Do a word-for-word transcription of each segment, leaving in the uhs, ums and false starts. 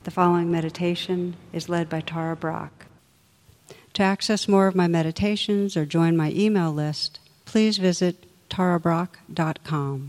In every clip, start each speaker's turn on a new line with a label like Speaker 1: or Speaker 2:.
Speaker 1: The following meditation is led by Tara Brach. To access more of my meditations or join my email list, please visit tara brach dot com.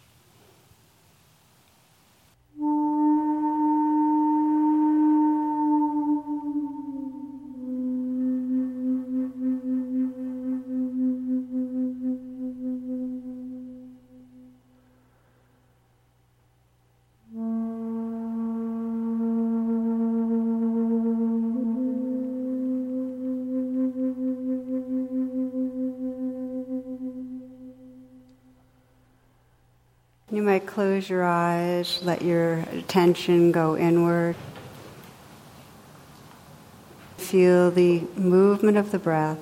Speaker 1: You might close your eyes, let your attention go inward. Feel the movement of the breath.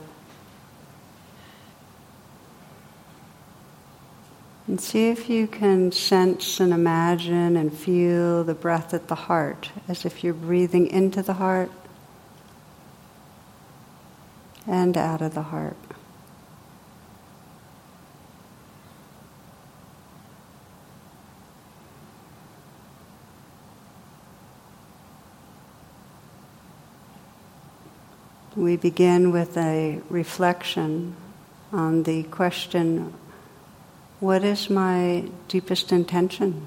Speaker 1: And see if you can sense and imagine and feel the breath at the heart, as if you're breathing into the heart and out of the heart. We begin with a reflection on the question, what is my deepest intention?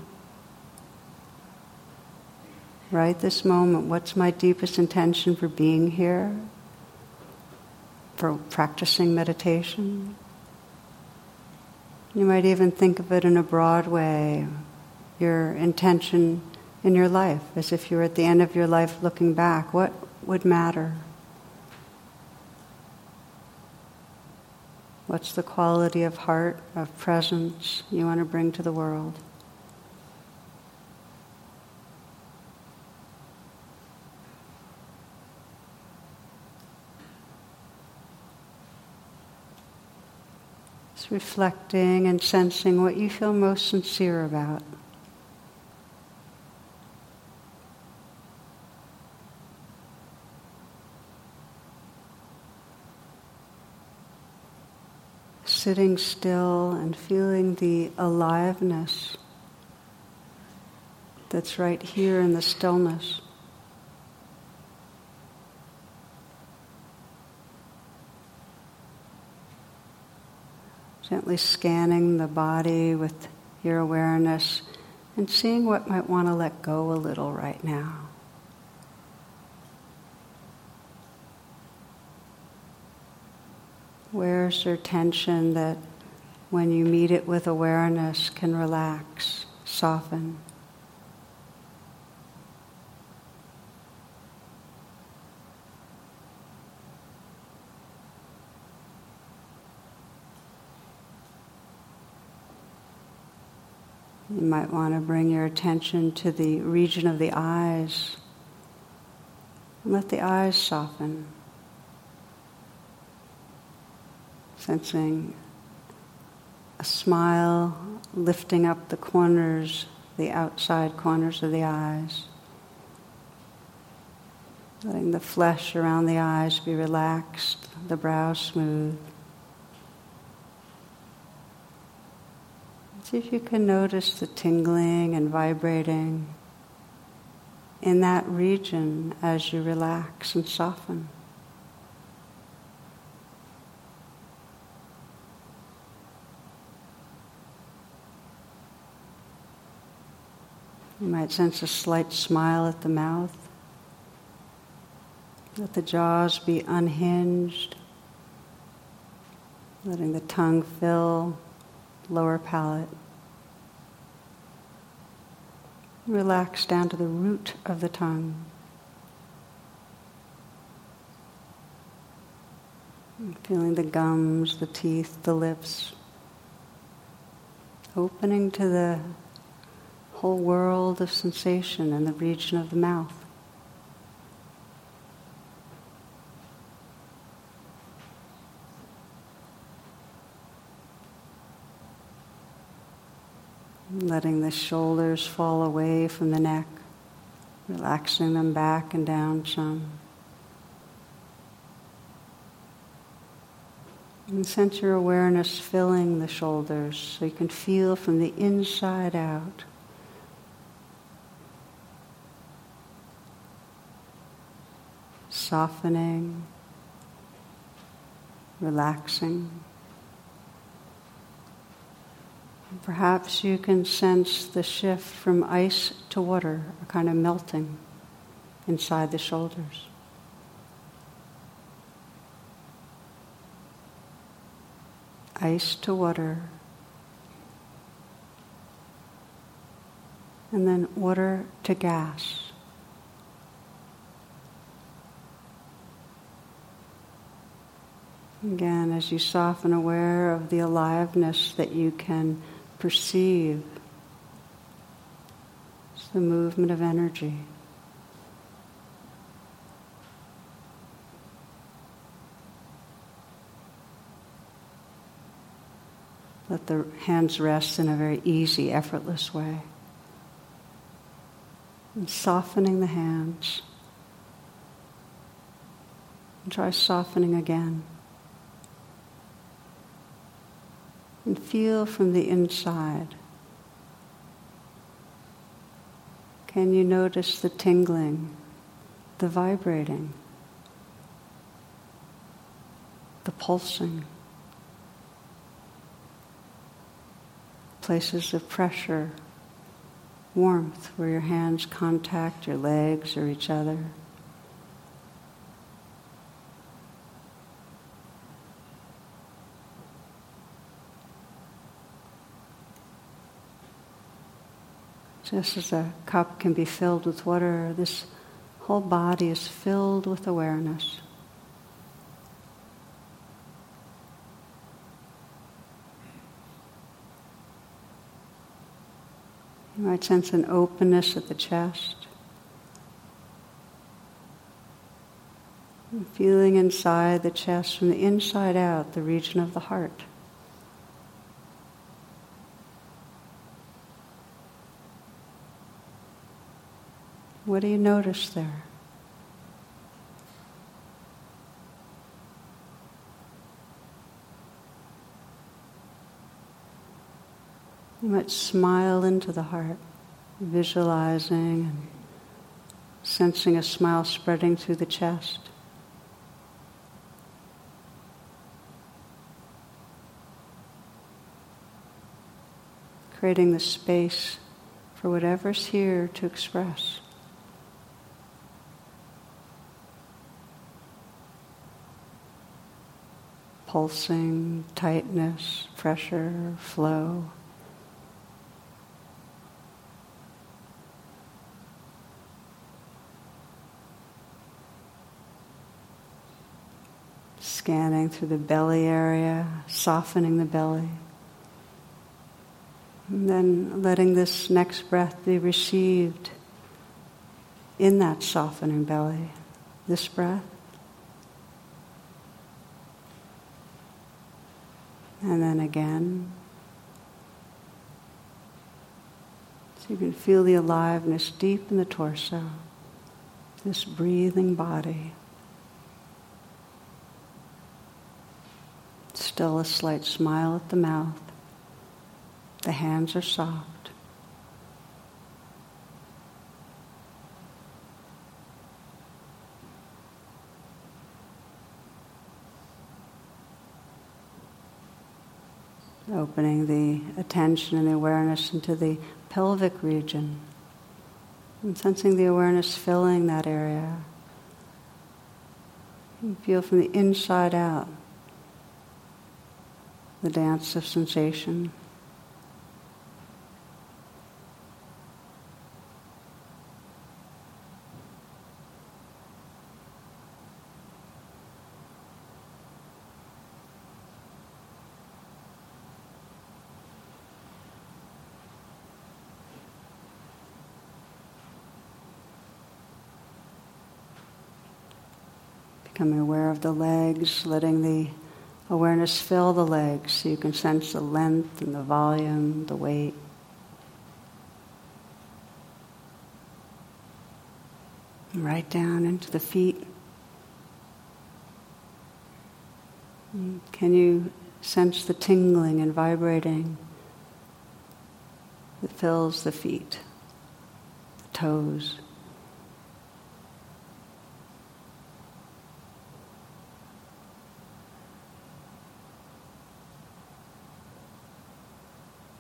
Speaker 1: Right this moment, what's my deepest intention for being here? For practicing meditation? You might even think of it in a broad way, your intention in your life, as if you were at the end of your life looking back. What would matter? What's the quality of heart, of presence you want to bring to the world? Just reflecting and sensing what you feel most sincere about. Sitting still and feeling the aliveness that's right here in the stillness. Gently scanning the body with your awareness and seeing what might want to let go a little right now. Where's there tension that when you meet it with awareness can relax, soften? You might want to bring your attention to the region of the eyes and let the eyes soften. Sensing a smile lifting up the corners, the outside corners of the eyes. Letting the flesh around the eyes be relaxed, the brow smooth. See if you can notice the tingling and vibrating in that region as you relax and soften. You might sense a slight smile at the mouth. Let the jaws be unhinged. Letting the tongue fill lower palate. Relax down to the root of the tongue. Feeling the gums, the teeth, the lips. Opening to the whole world of sensation in the region of the mouth. Letting the shoulders fall away from the neck, relaxing them back and down some. And sense your awareness filling the shoulders so you can feel from the inside out. softening, relaxing. And perhaps you can sense the shift from ice to water, a kind of melting inside the shoulders. Ice to water, and then water to gas. Again, as you soften, aware of the aliveness that you can perceive. It's the movement of energy. Let the hands rest in a very easy, effortless way. And softening the hands. And try softening again. And feel from the inside. Can you notice the tingling, the vibrating, the pulsing? Places of pressure, warmth, where your hands contact your legs or each other. Just as a cup can be filled with water, this whole body is filled with awareness. You might sense an openness at the chest. And feeling inside the chest, from the inside out, the region of the heart. What do you notice there? You might smile into the heart, visualizing and sensing a smile spreading through the chest. Creating the space for whatever's here to express. Pulsing, tightness, pressure, flow. Scanning through the belly area, softening the belly. And then letting this next breath be received in that softening belly. This breath. And then again. So you can feel the aliveness deep in the torso, this breathing body. Still a slight smile at the mouth. The hands are soft. Opening the attention and the awareness into the pelvic region. And sensing the awareness filling that area. You feel from the inside out the dance of sensation. Becoming aware of the legs, letting the awareness fill the legs so you can sense the length and the volume, the weight. And right down into the feet. And can you sense the tingling and vibrating that fills the feet, the toes?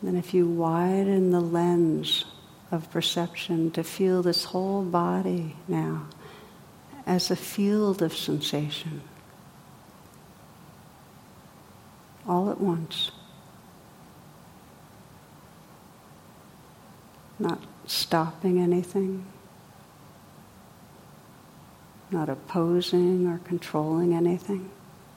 Speaker 1: Then if you widen the lens of perception to feel this whole body now as a field of sensation, all at once. Not stopping anything, not opposing or controlling anything.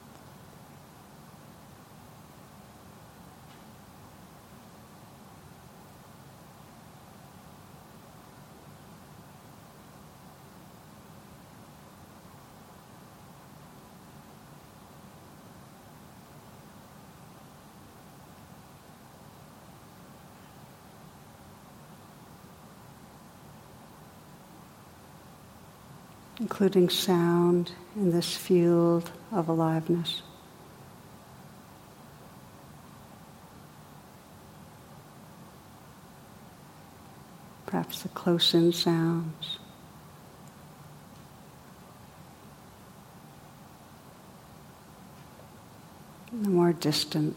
Speaker 1: Including sound in this field of aliveness. Perhaps the close-in sounds. The more distant.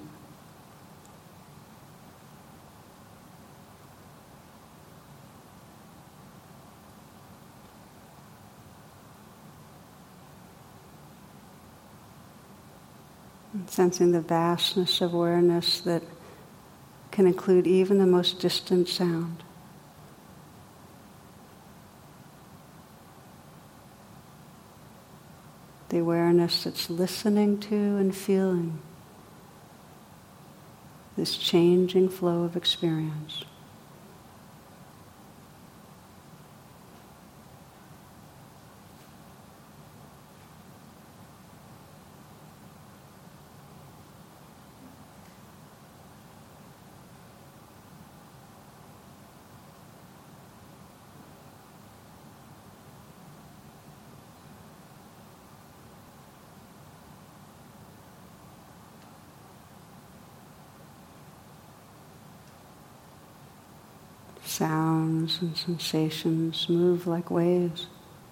Speaker 1: Sensing the vastness of awareness that can include even the most distant sound. The awareness that's listening to and feeling this changing flow of experience. Sounds and sensations move like waves.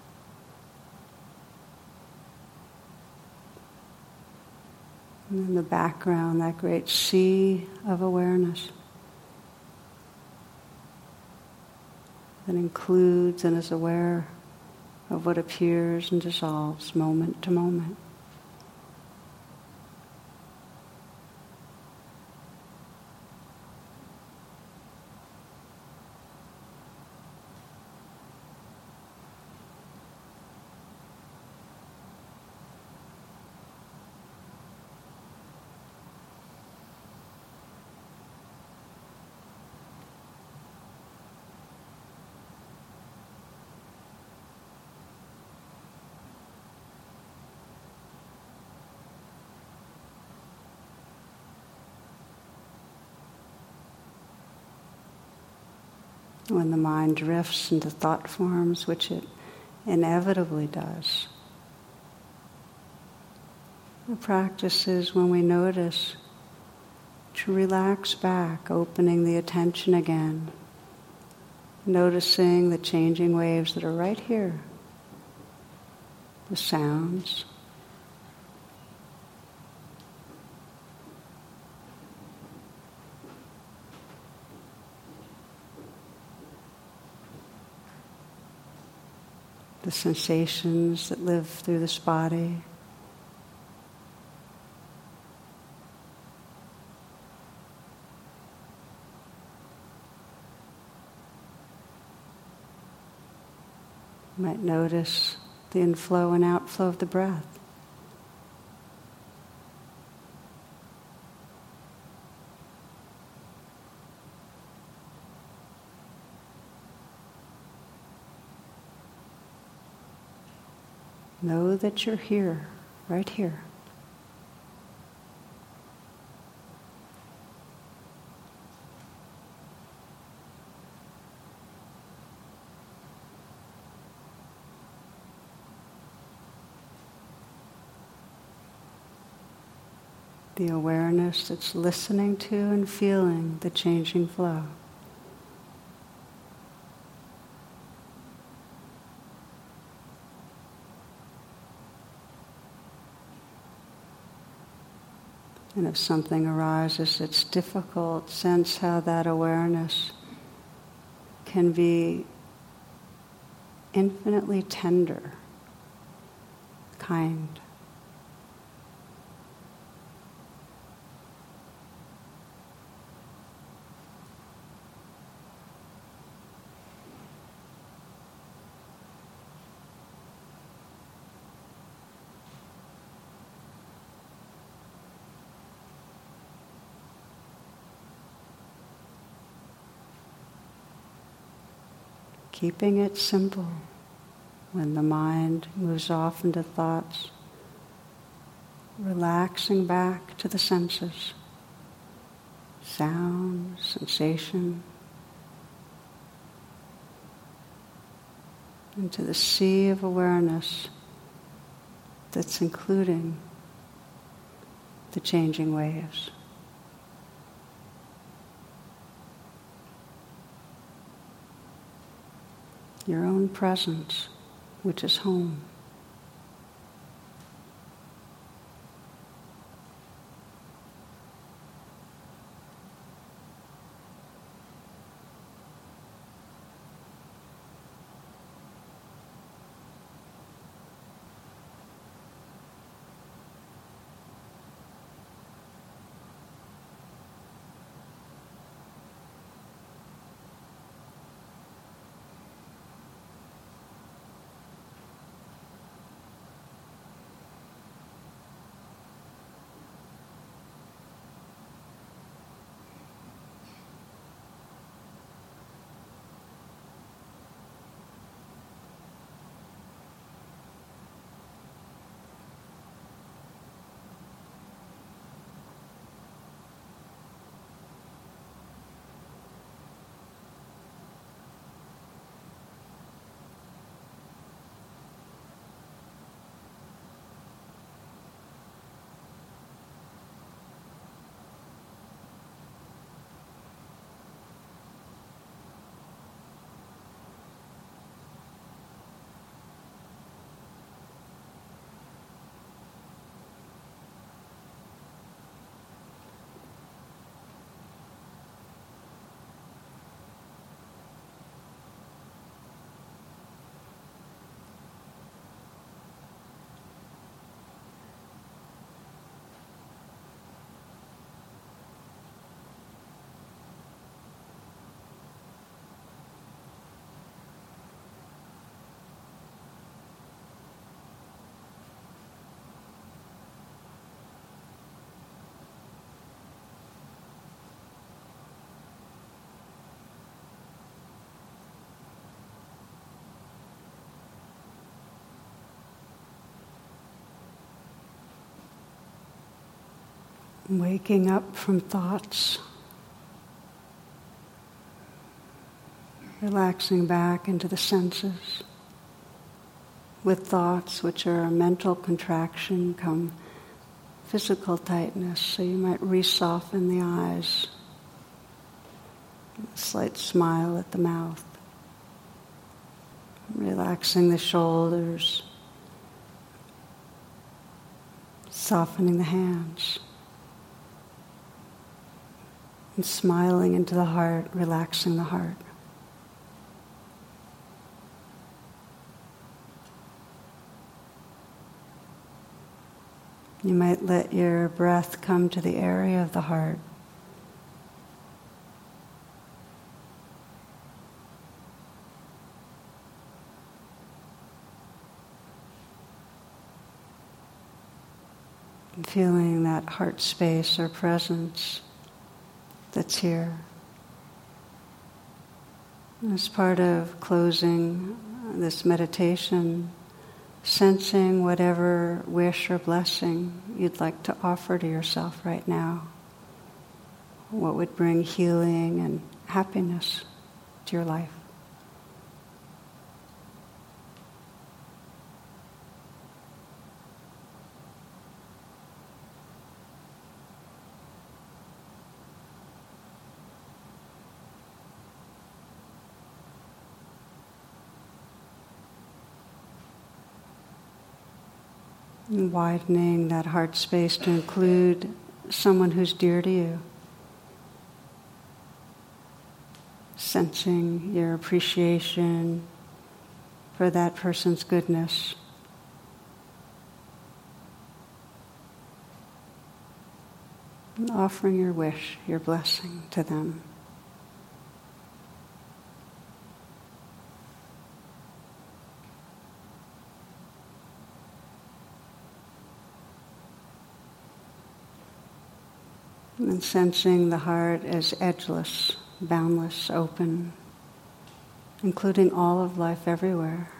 Speaker 1: And in the background, that great sea of awareness that includes and is aware of what appears and dissolves moment to moment. When the mind drifts into thought forms, which it inevitably does, the practice is when we notice to relax back, opening the attention again, noticing the changing waves that are right here, the sounds, the sensations that live through this body. You might notice the inflow and outflow of the breath. Know that you're here, right here. The awareness that's listening to and feeling the changing flow. And if something arises that's difficult, sense how that awareness can be infinitely tender, kind. Keeping it simple. When the mind moves off into thoughts, relaxing back to the senses, sound, sensation, into the sea of awareness that's including the changing waves. Your own presence, which is home. Waking up from thoughts, relaxing back into the senses. With thoughts, which are a mental contraction, come physical tightness, so you might re-soften the eyes, a slight smile at the mouth, relaxing the shoulders, softening the hands. And smiling into the heart, relaxing the heart. You might let your breath come to the area of the heart. And feeling that heart space or presence that's here. As part of closing this meditation, sensing whatever wish or blessing you'd like to offer to yourself right now. What would bring healing and happiness to your life? And widening that heart space to include someone who's dear to you. Sensing your appreciation for that person's goodness. And offering your wish, your blessing to them. And sensing the heart as edgeless, boundless, open, including all of life everywhere.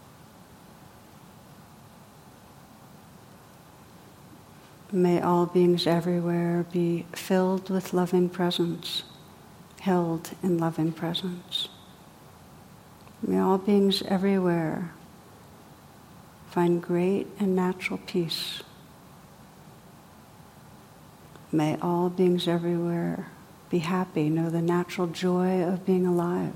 Speaker 1: May all beings everywhere be filled with loving presence, held in loving presence. May all beings everywhere find great and natural peace. May all beings everywhere be happy, know the natural joy of being alive.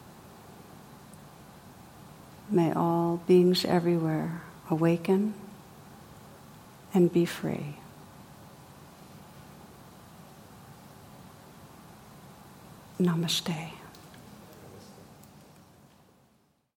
Speaker 1: May all beings everywhere awaken and be free. Namaste.